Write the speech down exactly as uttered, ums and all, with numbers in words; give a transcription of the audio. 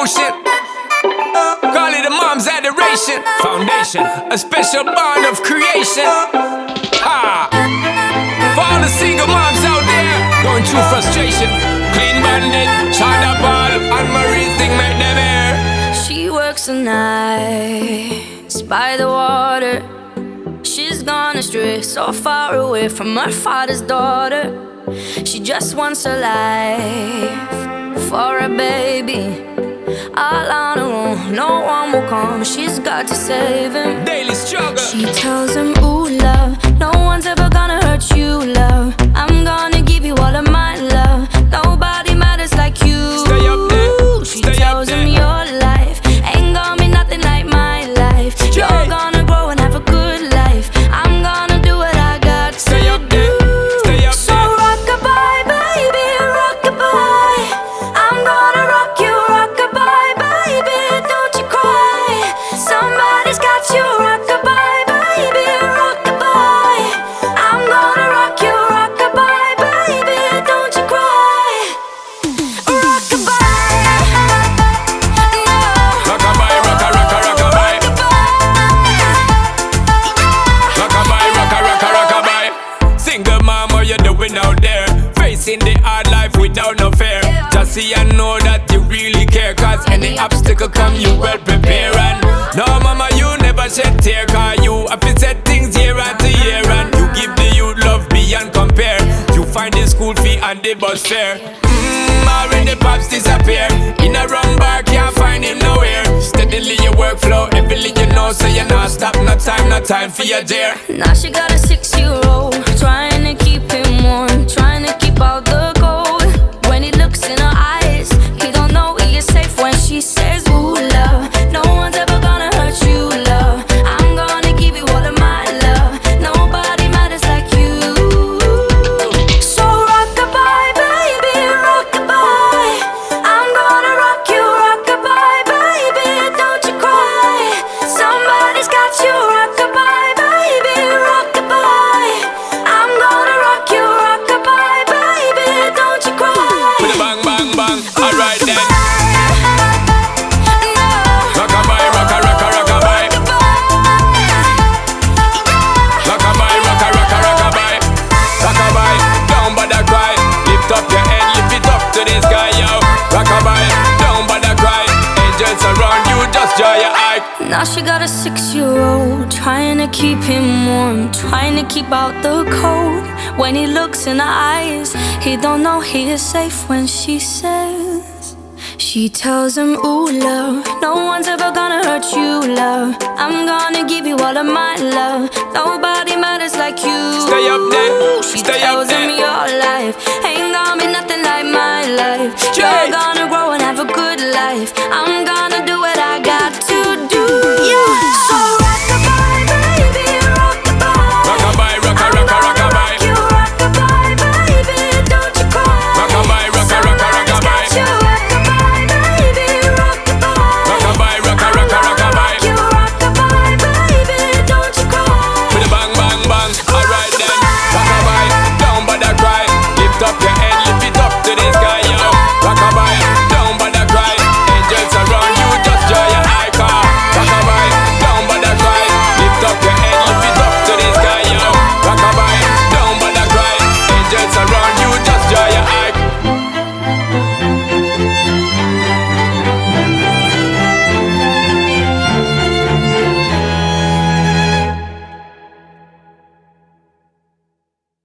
devotion. Call it a mom's adoration. Foundation, a special bond of creation. Ha! For all the single moms out there going through frustration, Clean Bandit, China Paul, and Marie thing make them air. She works the nights by the water. She's gone astray, so far away from her father's daughter. She just wants a life for a baby. All on her own, no one will come. She's got to save him. Daily struggle. She tells him, ooh, love, no one's ever gonna hurt you, love. I'm gonna give you all of my love. Nobody matters like you. Stay up there. She Stay tells up him there. your life ain't gonna be nothing like my life. You're Yeah. gonna grow and have a good life. I'm gonna do what I got Stay to up do. there. Stay up So there. rock-a-bye, baby, rock-a-bye. I'm gonna rock you, rock-a-bye, baby, don't you cry. Somebody's got you, rock-a-bye, baby, rock-a-bye. I'm gonna rock you, rock-a-bye, baby, don't you cry. Rock-a-bye, no. Rockabye, rocka, rocka, rockabye. Rockabye, rocka, rocka, rockabye. Single mom, what you doing out there? Facing the hard life without no fear. Just see and know that you really care. Cause any obstacle come, you well prepare. And no, mama, you never shed tear. Cause you have to set things year after year. And you give the youth love beyond compare. You find the school fee and the bus fare. Mmm, already pops disappear. In a wrong bar, can't find him nowhere. Steadily your workflow, everything you know. So you not stop, no time, no time for your dear. Now she got a six-year-old, trying to keep him warm, trying to keep out the cold. When he looks in her eyes, he don't know he is safe when she says, ooh, love, no one's ever gonna hurt you, love. I'm gonna give you all of my love. Nobody matters like you. So rock-a-bye, baby, rock-a-bye. I'm gonna rock you, rock-a-bye, baby, don't you cry. Somebody's got you, rock-a-bye, baby, rock-a-bye. I'm gonna rock you, rock-a-bye, baby, don't you cry. With a bang, bang, bang. Alright then. No. Rockabye, rocka, rocka, rockabye. Rockabye, rocka, rocka, rockabye. Rockabye, don't bother cry. Lift up your head, lift it up to the sky, yo. Rockabye, don't bother cry. Angels around you, just dry your eye. Now she got a six-year-old, trying to keep him warm, trying to keep out the cold. When he looks in her eyes, he don't know he is safe when she says. She tells him, ooh, love, no one's ever gonna hurt you, love. I'm gonna give you all of my love. Nobody matters like you. Stay up there, She stay tells up him there. your life ain't gonna be nothing like my life.